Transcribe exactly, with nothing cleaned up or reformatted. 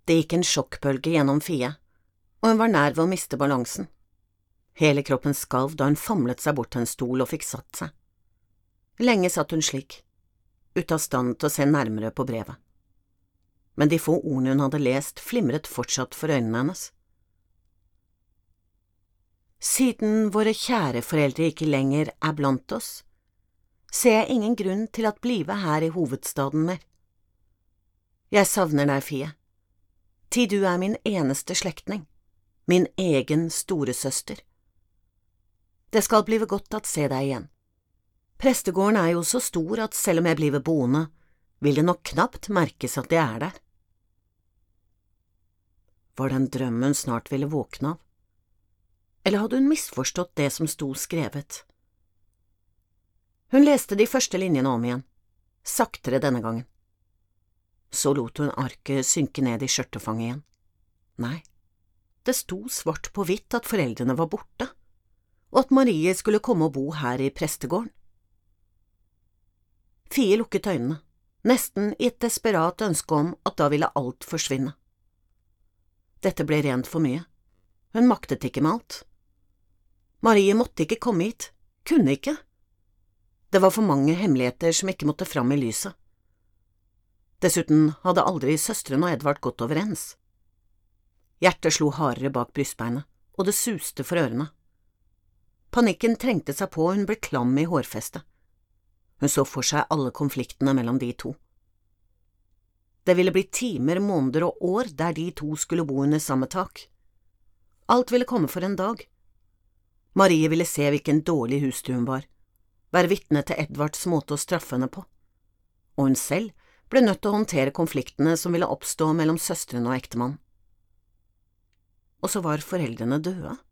Det gikk en sjokkbølge gjennom Fie, og hun var nær ved å miste balansen. Hele kroppen skalv da hun famlet seg bort til en stol og fikk satt seg. Lenge satt hun slik, ute av stand til å se nærmere på brevet. Men de få ordene hun hadde lest, flimret fortsatt for øynene hennes. Siden våre kjære foreldre ikke lenger er blant oss, ser jeg ingen grunn til at blive her i hovedstaden mer. Jeg savner deg, Fie, tid du er min eneste slektning, min egen storesøster. Det skal blive godt at se deg igjen. Prestegården er jo så stor at selv om jeg blir boende, vil det nok knapt merkes at jeg er der. Var det en drøm hun snart ville våkne av? Eller hadde hun misforstått det som sto skrevet? Hun leste de første linjene om igjen, saktere denne gangen. Så lot hun arket synke ned i skjørtefanget igjen. Nei, det sto svart på hvitt at foreldrene var borte, og at Marie skulle komme og bo her i prestegården. Fie lukket øynene, nesten i et desperat ønske om at da ville alt forsvinne. Dette ble rent for mye. Hun maktet ikke med alt. Marie måtte ikke komme hit, kunne ikke. Det var for mange hemmeligheter som ikke måtte fram i lyset. Dessuten hadde aldri søstrene og Edvard gått overens. Hjertet slo hardere bak brystbeinet, og det suste for ørene. Panikken trengte seg på, og hun ble klam i hårfestet. Hun så for seg alle konfliktene mellom de to. Det ville bli timer, måneder og år der de to skulle bo under samme tak. Alt ville komme for en dag. Marie ville se hvilken dårlig hustru hun var, være vitne til Edvards måte å straffe henne på, og hun selv ble nødt til å håndtere konfliktene som ville oppstå mellom søstrene og ektemannen. Og så var foreldrene døde.